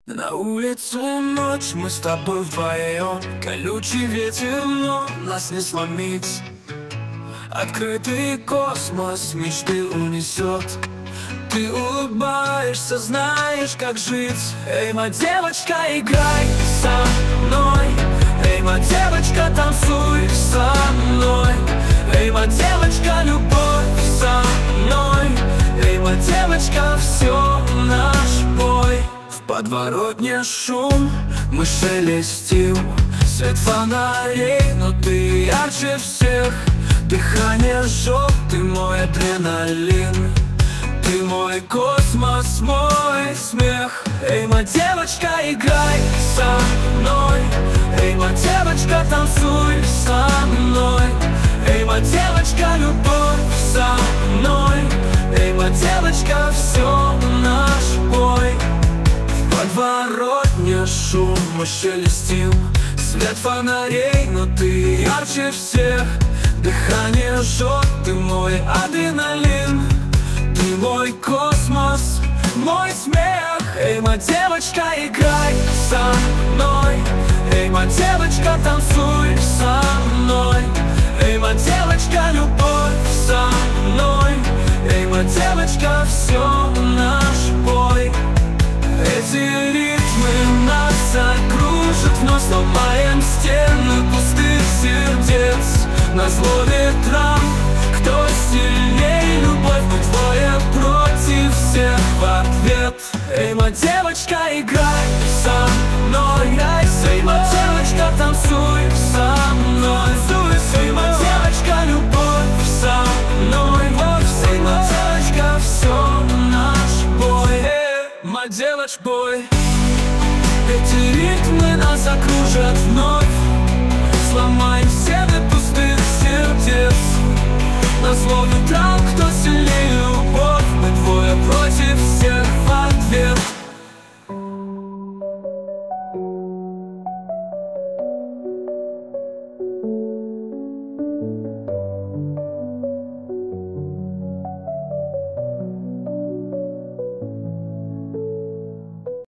На улице ночь, мы с тобой вдвоем. Колючий ветер, но нас не сломить. Открытый космос мечты унесет. Ты улыбаешься, знаешь, как жить. Эй, моя девочка, играй со мной. Эй, моя девочка, танцуй со мной. Эй, моя девочка, любовь со мной. Эй, моя девочка, все наш бой. В подворотне шум, мы шелестим. Свет фонарей, но ты ярче всех. Дыхание жжет, ты мой адреналин. Ты мой космос, мой смех. Эй, моя девочка, играй со мной. Эй, моя девочка, танцуй со мной. Эй, моя девочка, любовь со мной. Эй, моя девочка, все наш бой. В подворотне шум, мы шелестим. Свет фонарей, но ты ярче всех. Дыхание жжет, ты мой адреналин. Ты мой космос, мой смех. Эй, моя девочка, играй со мной. Эй, моя девочка, танцуй со мной. Эй, моя девочка, любовь со мной. Эй, моя девочка, все наш бой. Эти ритмы нас окружат, вновь сломаем стены пустых сердец. Назло ветрам, кто сильней, любовь, мы двое против всех в ответ. Эй, моя девочка, играй со мной. Эй, моя девочка, танцуй со мной. Эй, моя девочка, любовь со мной. Эй, моя девочка, все наш бой. Моя девочка, бой. Эти ритмы нас окружат вновь.